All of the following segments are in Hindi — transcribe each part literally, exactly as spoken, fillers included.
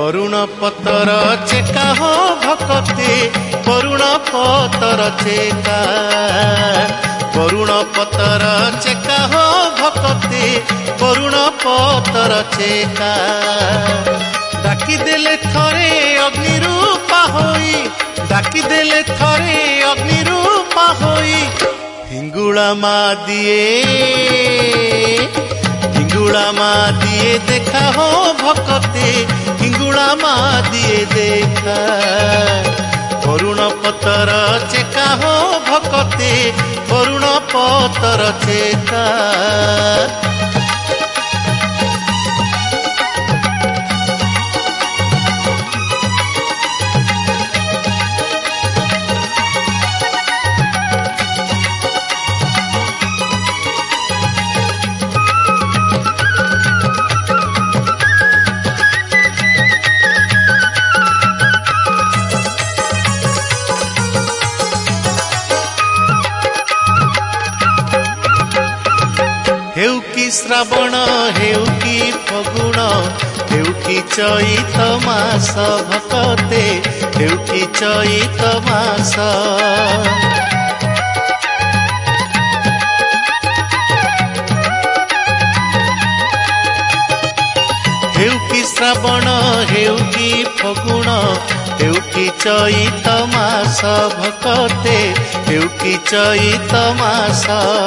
वरुण पतर चेका हो भकते वरुण पतर चेका वरुण पतर चेका हो भकते वरुण पतर चेका डाकी देले थरे अग्निरूपा होई डाकी देले थरे अग्निरूपा होई हिंगुला मा दिए हिंगुला मा दिए देखा हो भकते हिंगुला मा दिए देखा वरुण पतर चेका हो भकते वरुण पतर चेका हेउ की श्रावण हेउ की फगुण हेउ की चैत मास भकते हेउ की चैत मास हेउ की श्रावण हेउ की फगुण हेउ की चैत मास भकते हेउ की चैत मास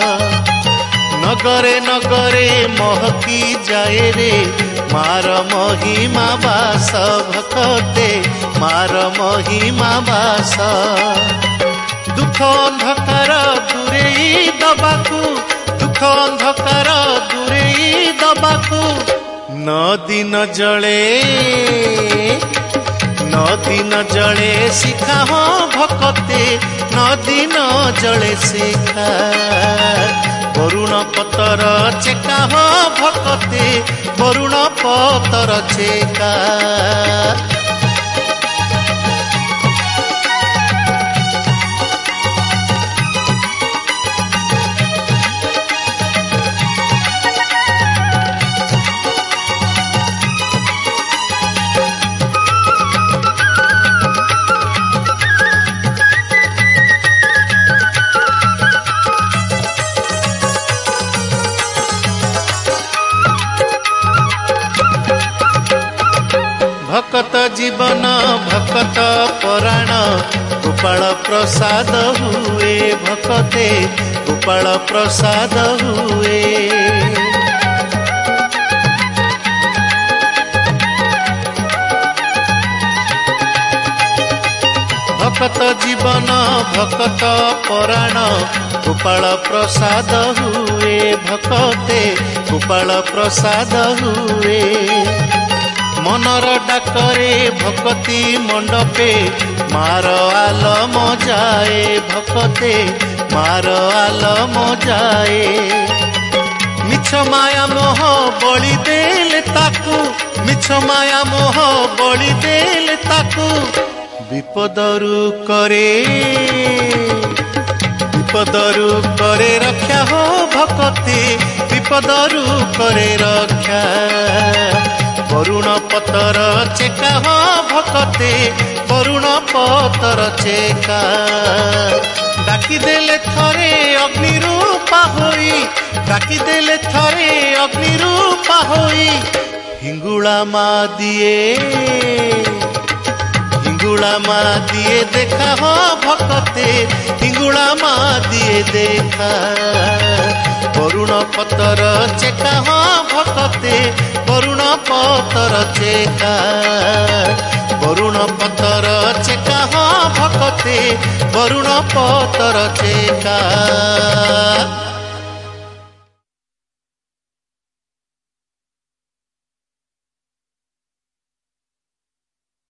नगरे नगरे महकी जाए रे मार महिमा बास भकते मार महिमा बास दुख अंधकार दूरेई दबाकू दुख अंधकार दूरेई दबाकू नदी न जले नदी न जले शिखा हो भकते नदी न जले शिखा वरुण पतर चेका हो भकते वरुण पतर चेका भकत जीवन भकत पराण गोपाल प्रसाद हुए भकते गोपाल प्रसाद हुए भकत जीवन भकत पराण गोपाल प्रसाद हुए भकते गोपाल प्रसाद हुए मनर डाकरे भकती मंडपे मार आलम जाए भकते मार आलम जाए मिछ माया मोह बलि देले ताकू मिछ माया मोह बलि देले ताकू विपदरु करे विपदरु करे रक्षा हो भकते विपदरु करे रक्षा वरुण पतर चेका हो भकते वरुण पतर चेका डाकी देले थरे अग्निरूपा होई डाकी देले थरे अग्निरूपा होई हिंगुला मा दिए हिंगुला मा दिए देखा हो भकते हिंगुला मा दिए देखा वरुण पतर चेका हो भकते वरुण पतर चेका वरुण पतर चेका हो भकते वरुण पतर चेका।